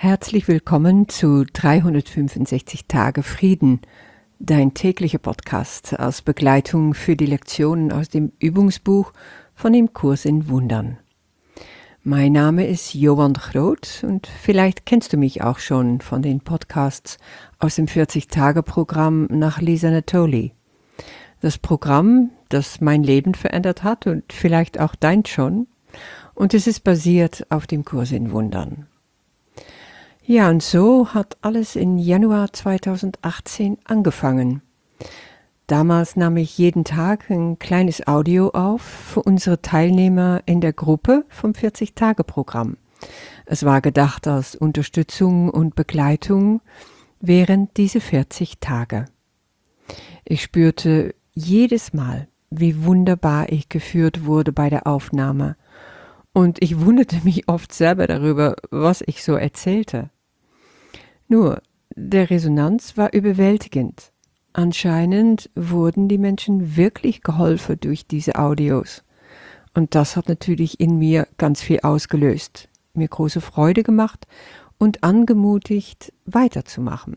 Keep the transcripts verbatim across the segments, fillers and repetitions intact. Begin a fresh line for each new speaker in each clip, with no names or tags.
Herzlich willkommen zu dreihundertfünfundsechzig Tage Frieden, dein täglicher Podcast als Begleitung für die Lektionen aus dem Übungsbuch von dem Kurs in Wundern. Mein Name ist Johan Groot und vielleicht kennst du mich auch schon von den Podcasts aus dem vierzig-Tage-Programm nach Lisa Natoli. Das Programm, das mein Leben verändert hat und vielleicht auch dein schon, und es ist basiert auf dem Kurs in Wundern. Ja, und so hat alles in Januar zweitausendachtzehn angefangen. Damals nahm ich jeden Tag ein kleines Audio auf für unsere Teilnehmer in der Gruppe vom vierzig-Tage-Programm. Es war gedacht als Unterstützung und Begleitung während diese vierzig Tage. Ich spürte jedes Mal, wie wunderbar ich geführt wurde bei der Aufnahme. Und ich wunderte mich oft selber darüber, was ich so erzählte. Nur, der Resonanz war überwältigend. Anscheinend wurden die Menschen wirklich geholfen durch diese Audios. Und das hat natürlich in mir ganz viel ausgelöst, mir große Freude gemacht und angemutigt, weiterzumachen.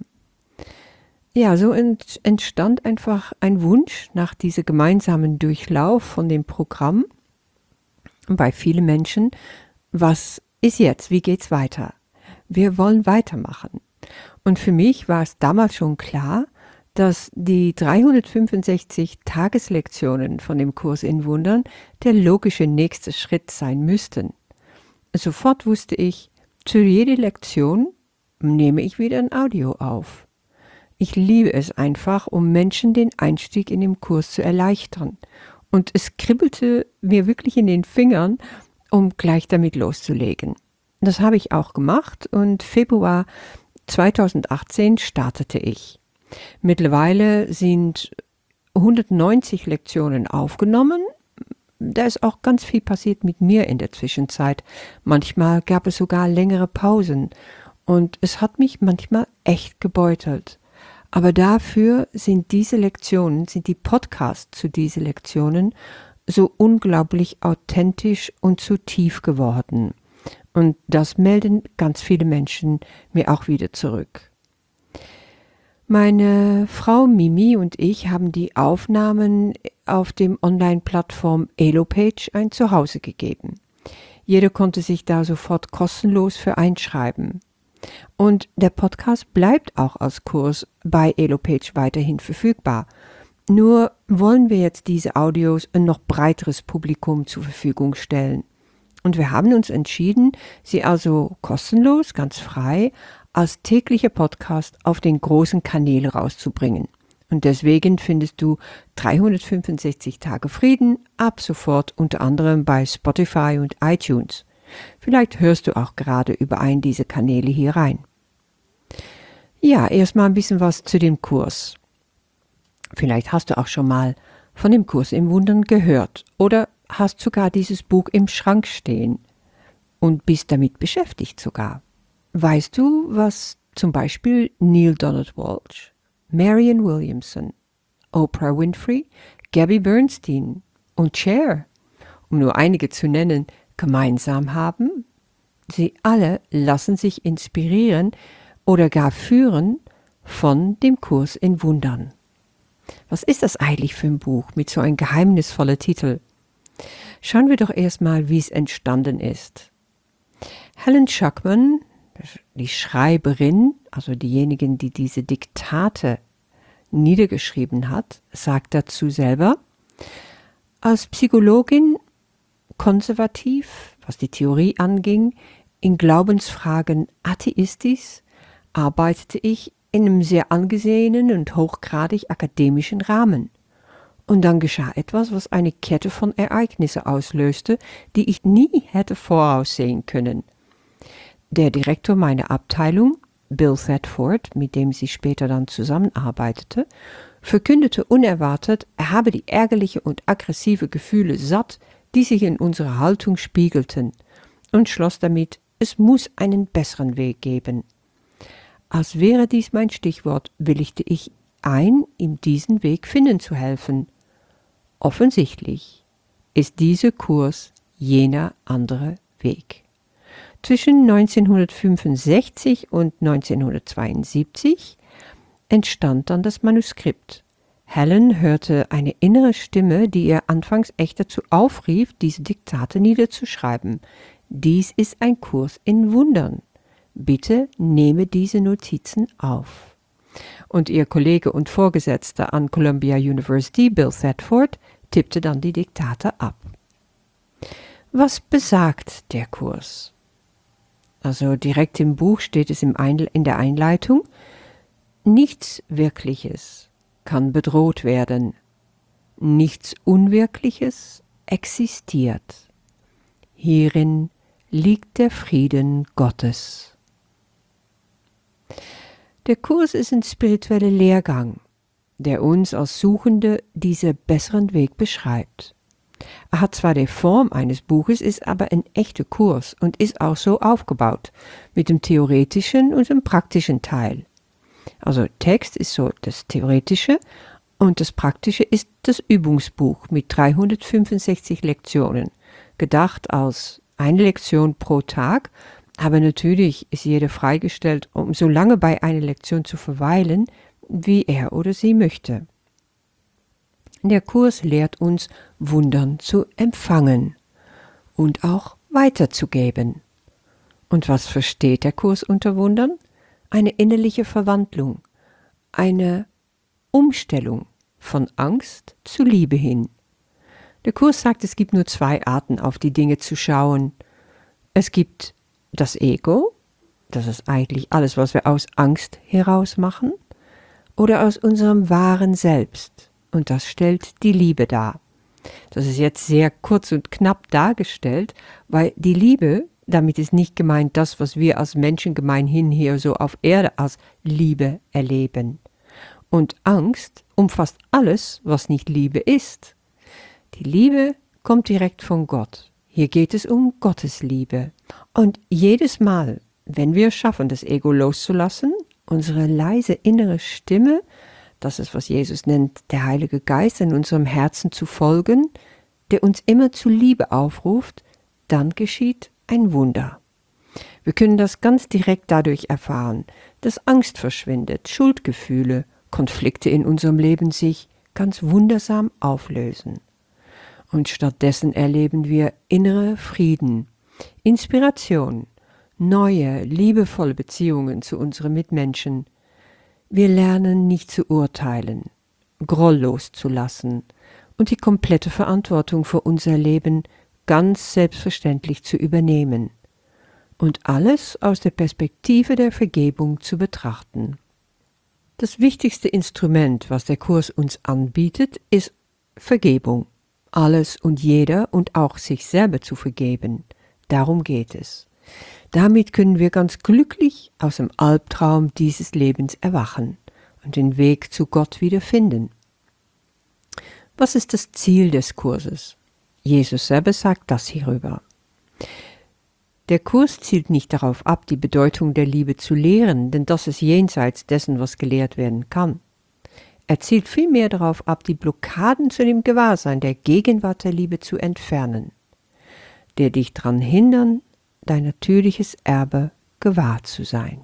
Ja, so ent- entstand einfach ein Wunsch nach diesem gemeinsamen Durchlauf von dem Programm bei vielen Menschen. Was ist jetzt? Wie geht's weiter? Wir wollen weitermachen. Und für mich war es damals schon klar, dass die dreihundertfünfundsechzig Tageslektionen von dem Kurs in Wundern der logische nächste Schritt sein müssten. Sofort wusste ich, zu jeder Lektion nehme ich wieder ein Audio auf. Ich liebe es einfach, um Menschen den Einstieg in den Kurs zu erleichtern. Und es kribbelte mir wirklich in den Fingern, um gleich damit loszulegen. Das habe ich auch gemacht und Februar zweitausendachtzehn startete ich. Mittlerweile sind hundertneunzig Lektionen aufgenommen. Da ist auch ganz viel passiert mit mir in der Zwischenzeit. Manchmal gab es sogar längere Pausen und es hat mich manchmal echt gebeutelt. Aber dafür sind diese Lektionen, sind die Podcasts zu diesen Lektionen so unglaublich authentisch und so tief geworden. Und das melden ganz viele Menschen mir auch wieder zurück. Meine Frau Mimi und ich haben die Aufnahmen auf dem Online-Plattform Elopage ein Zuhause gegeben. Jeder konnte sich da sofort kostenlos für einschreiben. Und der Podcast bleibt auch als Kurs bei Elopage weiterhin verfügbar. Nur wollen wir jetzt diese Audios ein noch breiteres Publikum zur Verfügung stellen. Und wir haben uns entschieden, sie also kostenlos, ganz frei, als täglicher Podcast auf den großen Kanälen rauszubringen. Und deswegen findest du dreihundertfünfundsechzig Tage Frieden ab sofort unter anderem bei Spotify und iTunes. Vielleicht hörst du auch gerade über einen dieser Kanäle hier rein. Ja, erstmal ein bisschen was zu dem Kurs. Vielleicht hast du auch schon mal von dem Kurs im Wundern gehört oder hast sogar dieses Buch im Schrank stehen und bist damit beschäftigt sogar. Weißt du, was zum Beispiel Neale Donald Walsch, Marianne Williamson, Oprah Winfrey, Gabby Bernstein und Cher, um nur einige zu nennen, gemeinsam haben? Sie alle lassen sich inspirieren oder gar führen von dem Kurs in Wundern. Was ist das eigentlich für ein Buch mit so einem geheimnisvollen Titel? Schauen wir doch erstmal, wie es entstanden ist. Helen Schucman, die Schreiberin, also diejenigen, die diese Diktate niedergeschrieben hat, sagt dazu selber, als Psychologin konservativ, was die Theorie anging, in Glaubensfragen atheistisch, arbeitete ich in einem sehr angesehenen und hochgradig akademischen Rahmen. Und dann geschah etwas, was eine Kette von Ereignissen auslöste, die ich nie hätte voraussehen können. Der Direktor meiner Abteilung, Bill Thetford, mit dem sie später dann zusammenarbeitete, verkündete unerwartet, er habe die ärgerliche und aggressive Gefühle satt, die sich in unserer Haltung spiegelten, und schloss damit, es muss einen besseren Weg geben. Als wäre dies mein Stichwort, willigte ich ein, ihm diesen Weg finden zu helfen. Offensichtlich ist dieser Kurs jener andere Weg. Zwischen neunzehnhundertfünfundsechzig und neunzehnhundertzweiundsiebzig entstand dann das Manuskript. Helen hörte eine innere Stimme, die ihr anfangs echt dazu aufrief, diese Diktate niederzuschreiben. Dies ist ein Kurs in Wundern. Bitte nehme diese Notizen auf. Und ihr Kollege und Vorgesetzter an Columbia University, Bill Thetford, tippte dann die Diktate ab. Was besagt der Kurs? Also direkt im Buch steht es im Einle- in der Einleitung: Nichts Wirkliches kann bedroht werden. Nichts Unwirkliches existiert. Hierin liegt der Frieden Gottes. Der Kurs ist ein spiritueller Lehrgang, der uns als Suchende diesen besseren Weg beschreibt. Er hat zwar die Form eines Buches, ist aber ein echter Kurs und ist auch so aufgebaut, mit dem theoretischen und dem praktischen Teil. Also Text ist so das Theoretische und das Praktische ist das Übungsbuch mit dreihundertfünfundsechzig Lektionen, gedacht als eine Lektion pro Tag, aber natürlich ist jeder freigestellt, um so lange bei einer Lektion zu verweilen, wie er oder sie möchte. Der Kurs lehrt uns, Wundern zu empfangen und auch weiterzugeben. Und was versteht der Kurs unter Wundern? Eine innerliche Verwandlung, eine Umstellung von Angst zu Liebe hin. Der Kurs sagt, es gibt nur zwei Arten, auf die Dinge zu schauen. Es gibt das Ego, das ist eigentlich alles, was wir aus Angst heraus machen, oder aus unserem wahren Selbst. Und das stellt die Liebe dar. Das ist jetzt sehr kurz und knapp dargestellt, weil die Liebe, damit ist nicht gemeint das, was wir als Menschen gemeinhin hier so auf Erde als Liebe erleben. Und Angst umfasst alles, was nicht Liebe ist. Die Liebe kommt direkt von Gott. Hier geht es um Gottes Liebe. Und jedes Mal, wenn wir es schaffen, das Ego loszulassen, unsere leise innere Stimme, das ist, was Jesus nennt, der Heilige Geist, in unserem Herzen zu folgen, der uns immer zu Liebe aufruft, dann geschieht ein Wunder. Wir können das ganz direkt dadurch erfahren, dass Angst verschwindet, Schuldgefühle, Konflikte in unserem Leben sich ganz wundersam auflösen. Und stattdessen erleben wir innere Frieden, Inspiration, neue, liebevolle Beziehungen zu unseren Mitmenschen. Wir lernen nicht zu urteilen, Groll loszulassen und die komplette Verantwortung für unser Leben ganz selbstverständlich zu übernehmen und alles aus der Perspektive der Vergebung zu betrachten. Das wichtigste Instrument, was der Kurs uns anbietet, ist Vergebung. Alles und jeder und auch sich selber zu vergeben. Darum geht es. Damit können wir ganz glücklich aus dem Albtraum dieses Lebens erwachen und den Weg zu Gott wiederfinden. Was ist das Ziel des Kurses? Jesus selber sagt das hierüber. Der Kurs zielt nicht darauf ab, die Bedeutung der Liebe zu lehren, denn das ist jenseits dessen, was gelehrt werden kann. Er zielt vielmehr darauf ab, die Blockaden zu dem Gewahrsein der Gegenwart der Liebe zu entfernen, der dich daran hindern, dein natürliches Erbe gewahr zu sein.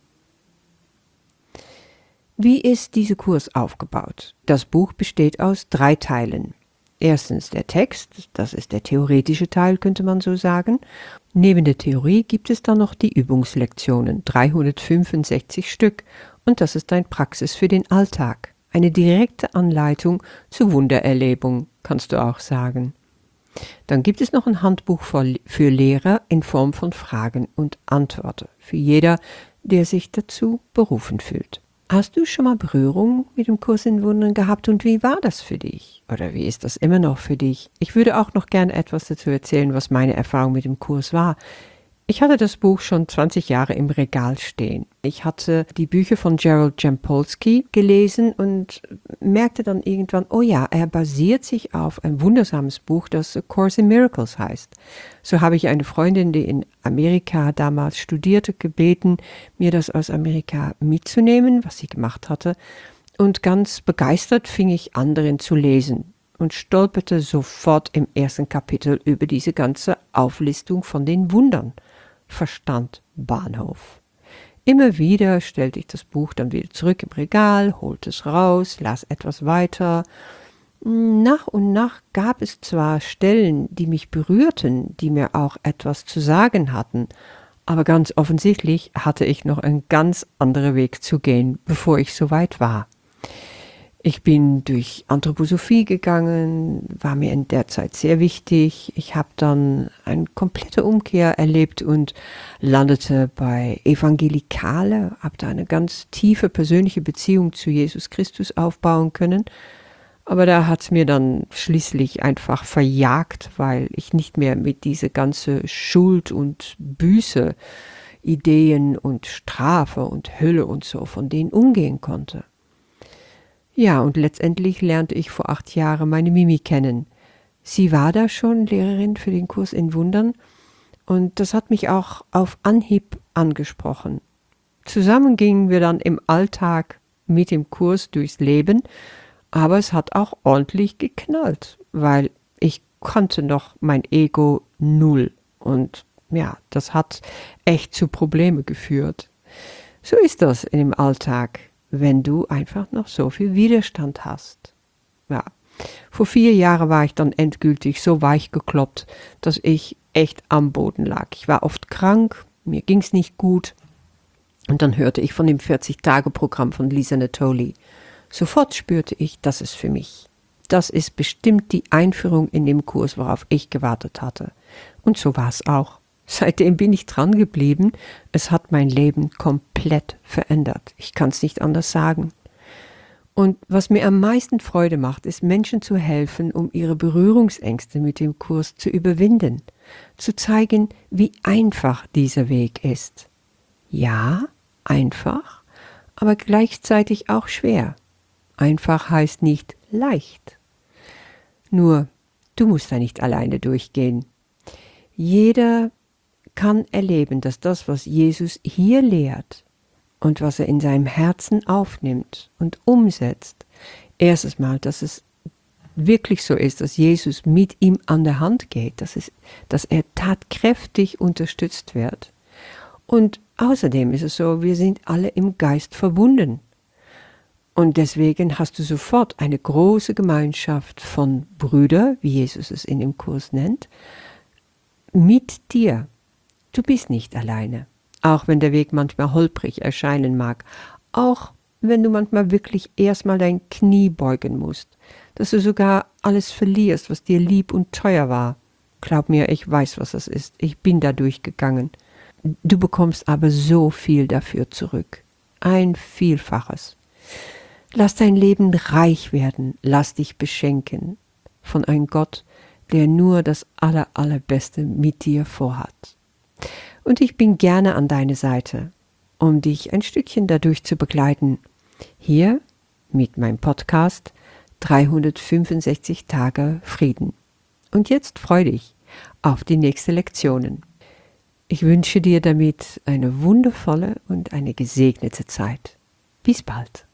Wie ist dieser Kurs aufgebaut? Das Buch besteht aus drei Teilen. Erstens der Text, das ist der theoretische Teil, könnte man so sagen. Neben der Theorie gibt es dann noch die Übungslektionen, dreihundertfünfundsechzig Stück, und das ist eine Praxis für den Alltag. Eine direkte Anleitung zur Wundererlebung, kannst du auch sagen. Dann gibt es noch ein Handbuch für Lehrer in Form von Fragen und Antworten, für jeder, der sich dazu berufen fühlt. Hast du schon mal Berührung mit dem Kurs in Wundern gehabt und wie war das für dich? Oder wie ist das immer noch für dich? Ich würde auch noch gerne etwas dazu erzählen, was meine Erfahrung mit dem Kurs war. Ich hatte das Buch schon zwanzig Jahre im Regal stehen. Ich hatte die Bücher von Gerald Jampolsky gelesen und merkte dann irgendwann, oh ja, er basiert sich auf ein wundersames Buch, das A Course in Miracles heißt. So habe ich eine Freundin, die in Amerika damals studierte, gebeten, mir das aus Amerika mitzunehmen, was sie gemacht hatte. Und ganz begeistert fing ich an, darin zu lesen und stolperte sofort im ersten Kapitel über diese ganze Auflistung von den Wundern. verstand Bahnhof. Immer wieder stellte ich das Buch dann wieder zurück im Regal, holte es raus, las etwas weiter. Nach und nach gab es zwar Stellen, die mich berührten, die mir auch etwas zu sagen hatten, aber ganz offensichtlich hatte ich noch einen ganz anderen Weg zu gehen, bevor ich so weit war. Ich bin durch Anthroposophie gegangen, war mir in der Zeit sehr wichtig. Ich habe dann eine komplette Umkehr erlebt und landete bei Evangelikale, habe da eine ganz tiefe persönliche Beziehung zu Jesus Christus aufbauen können. Aber da hat es mir dann schließlich einfach verjagt, weil ich nicht mehr mit diese ganze Schuld und Büße, Ideen und Strafe und Hölle und so von denen umgehen konnte. Ja, und letztendlich lernte ich vor acht Jahren meine Mimi kennen. Sie war da schon Lehrerin für den Kurs in Wundern und das hat mich auch auf Anhieb angesprochen. Zusammen gingen wir dann im Alltag mit dem Kurs durchs Leben, aber es hat auch ordentlich geknallt, weil ich konnte noch mein Ego null und ja, das hat echt zu Problemen geführt. So ist das im Alltag, wenn du einfach noch so viel Widerstand hast. Ja, vor vier Jahren war ich dann endgültig so weich gekloppt, dass ich echt am Boden lag. Ich war oft krank, mir ging's nicht gut und dann hörte ich von dem vierzig-Tage-Programm von Lisa Natoli. Sofort spürte ich, das ist für mich. Das ist bestimmt die Einführung in den Kurs, worauf ich gewartet hatte. Und so war es auch. Seitdem bin ich dran geblieben. Es hat mein Leben komplett verändert. Ich kann es nicht anders sagen. Und was mir am meisten Freude macht, ist Menschen zu helfen, um ihre Berührungsängste mit dem Kurs zu überwinden. Zu zeigen, wie einfach dieser Weg ist. Ja, einfach, aber gleichzeitig auch schwer. Einfach heißt nicht leicht. Nur, du musst da nicht alleine durchgehen. Jeder kann erleben, dass das, was Jesus hier lehrt und was er in seinem Herzen aufnimmt und umsetzt, erstens mal, dass es wirklich so ist, dass Jesus mit ihm an der Hand geht, dass, es, dass er tatkräftig unterstützt wird. Und außerdem ist es so, wir sind alle im Geist verbunden. Und deswegen hast du sofort eine große Gemeinschaft von Brüdern, wie Jesus es in dem Kurs nennt, mit dir. Du bist nicht alleine, auch wenn der Weg manchmal holprig erscheinen mag, auch wenn du manchmal wirklich erstmal dein Knie beugen musst, dass du sogar alles verlierst, was dir lieb und teuer war. Glaub mir, ich weiß, was das ist. Ich bin da durchgegangen. Du bekommst aber so viel dafür zurück. Ein Vielfaches. Lass dein Leben reich werden. Lass dich beschenken von einem Gott, der nur das Aller, Allerbeste mit dir vorhat. Und ich bin gerne an deiner Seite, um dich ein Stückchen dadurch zu begleiten. Hier mit meinem Podcast dreihundertfünfundsechzig Tage Frieden. Und jetzt freu dich auf die nächsten Lektionen. Ich wünsche dir damit eine wundervolle und eine gesegnete Zeit. Bis bald.